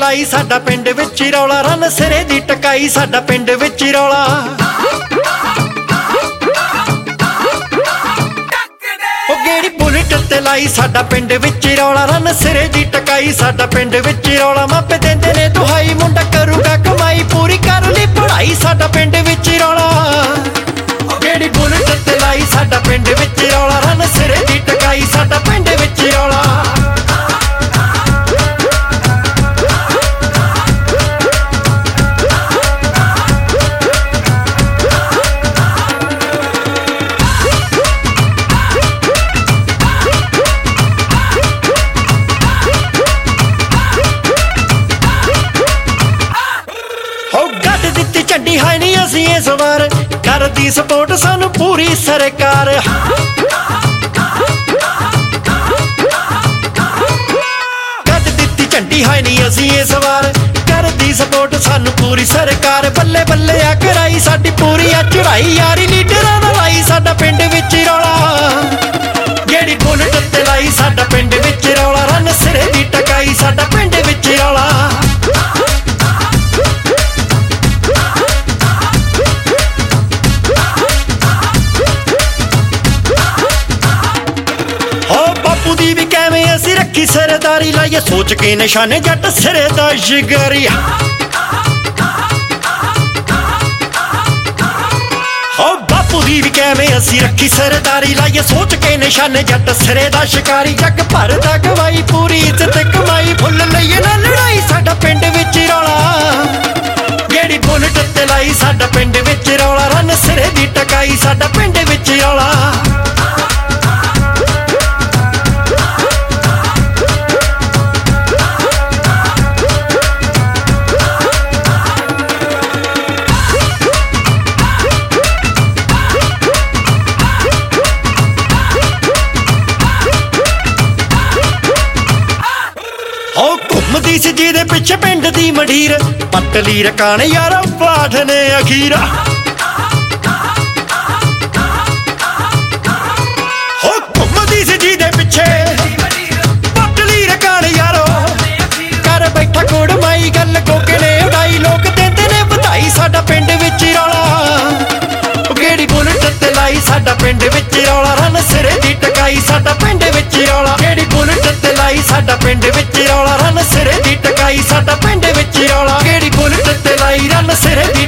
ਲਾਈ ਸਾਡਾ ਪਿੰਡ ਵਿੱਚ ਰੌਲਾ, ਰਨ ਸਿਰੇ ਦੀ ਟਕਾਈ ਸਾਡਾ ਪਿੰਡ ਵਿੱਚ ਰੌਲਾ। ਉਹ ਗੇੜੀ ਬੁਲਟ ਤੇ ਲਾਈ ਸਾਡਾ ਪਿੰਡ ਵਿੱਚ ਰੌਲਾ, ਰਨ ਸਿਰੇ ਦੀ ਟਕਾਈ ਸਾਡਾ ਪਿੰਡ ਵਿੱਚ ਰੌਲਾ। ਮਾਪੇ ਦਿੰਦੇ ਨੇ ਦੁਹਾਈ ਮੁੰਡਾ ਕਰੂਗਾ ਕਮਾਈ, ਪੂਰੀ ਕਰ ਲਈ ਪੜ੍ਹਾਈ ਸਾਡਾ ਪਿੰਡ ਵਿੱਚ ਰੌਲਾ। ਉਹ ਗੇੜੀ ਬੁਲਟ ਤੇ ਲਾਈ ਸਾਡਾ ਪਿੰਡ ਵਿੱਚ ਰੌਲਾ, ਰਨ ਸਿਰੇ ਦੀ ਟਕਾਈ ਸਾਡਾ ਪਿੰਡ ਵਿੱਚ ਰੌਲਾ। ਝੰਡੀ ਹੈ ਨੀ ਅਸੀਂ ਇਸ ਵਾਰ, ਕਰਦੀ ਸਪੋਰਟ ਸਾਨੂੰ ਪੂਰੀ ਸਰਕਾਰ। ਕੱਢ ਦਿੱਤੀ ਝੰਡੀ ਹੈ ਨੀ ਅਸੀਂ ਇਸ ਵਾਰ, ਕਰਦੀ ਸਪੋਰਟ ਸਾਨੂੰ ਪੂਰੀ ਸਰਕਾਰ। ਬੱਲੇ ਬੱਲੇ ਆ ਕਰਾਈ ਸਾਡੀ ਪੂਰੀ ਆ ਚੜਾਈ, ਯਾਰੀ ਲੀਡਰਾਂ ਨਾਲ ਲਾਈ ਸਾਡਾ ਪਿੰਡ ਵਿੱਚ ਰੌਲਾ। ਜਿਹੜੀ ਬੁਲਟ ਤੇ ਲਾਈ ਸਾਡਾ ਪਿੰਡ ਵਿੱਚ ਰੌਲਾ, ਰਨ ਸਿਰੇ ਦੀ ਟਕਾਈ ਸਾਡਾ ਪਿੰਡ ਵਿੱਚ ਰੌਲਾ। ਦੀ ਵੀ ਕਿਵੇਂ ਅਸੀਂ ਰੱਖੀ ਸਰਦਾਰੀ, ਲਾਈਏ ਸੋਚ ਕੇ ਨਿਸ਼ਾਨੇ ਜੱਟ ਸਿਰੇ ਦਾ ਸ਼ਿਕਾਰੀ। ਹੋ ਬਾਪੂ ਦੀ ਵੀ ਕਿਵੇਂ ਅਸੀਂ ਰੱਖੀ ਸਰਦਾਰੀ, ਲਾਈਏ ਸੋਚ ਕੇ ਨਿਸ਼ਾਨੇ ਜੱਟ ਸਿਰੇ ਦਾ ਸ਼ਿਕਾਰੀ। ਜੱਗ ਭਰ ਦਾ ਗਵਾਈ ਪੂਰੀ ਇੱਜ਼ਤ ਕਮਾਈ, ਫੁੱਲ ਲਈਏ ਨਾ ਲੜਾਈ ਸਾਡਾ ਪਿੰਡ ਵਿੱਚ ਰੌਲਾ। ਜਿਹੜੀ ਬੁਲਟ ਤੇ ਲਾਈ ਸਾਡਾ ਪਿੰਡ ਵਿੱਚ ਰੌਲਾ, ਰਨ ਸਿਰੇ ਦੀ ਟਕਾਈ ਸਾਡਾ ਪਿੰਡ ਵਿੱਚ ਰੌਲਾ। ਘੁੰਮਦੀ ਸੀ ਜਿਹਦੇ ਪਿੱਛੇ ਪਿੰਡ ਦੀ ਮੰਡੀਰ, ਪੱਟਲੀ ਰਕਾਨ ਯਾਰਾ ਪਾਠ ਨੇ ਅਖੀਰਾ। ਹੋ ਘੁੰਮਦੀ ਸੀ ਜਿਹਦੇ ਪਿੱਛੇ ਪੱਟਲੀ ਰਕਾਨ ਯਾਰੋ, ਕਰ ਬੈਠਾ ਕੋੜ ਮਾਈ ਗੱਲ ਕੋਕੇ ਨੇ ਉਡਾਈ। ਲੋਕ ਦਿੰਦੇ ਨੇ ਵਧਾਈ ਸਾਡਾ ਪਿੰਡ ਵਿੱਚ ਰੌਲਾ। ਗੇੜੀ ਬੁਲਟ ਤੇ ਲਾਈ ਸਾਡਾ ਪਿੰਡ ਵਿੱਚ ਰੌਲਾ, ਰਨ ਸਿਰੇ ਦੀ ਟਕਾਈ ਸਾਡਾ ਪਿੰਡ ਵਿੱਚ ਰੌਲਾ। ਗੇੜੀ ਬੁਲਟ ਤੇ ਲਾਈ ਸਾਡਾ ਪਿੰਡ ਵਿੱਚ ਰੌਲਾ, ਰਨ ਸਿਰੇ ਦੀ ਟਕਾਈ ਸਾਡਾ ਪਿੰਡ ਵਿੱਚ ਰੌਲਾ। ਗੇੜੀ ਬੁਲਟ ਤੇ ਲਾਈ ਰਨ ਸਿਰੇ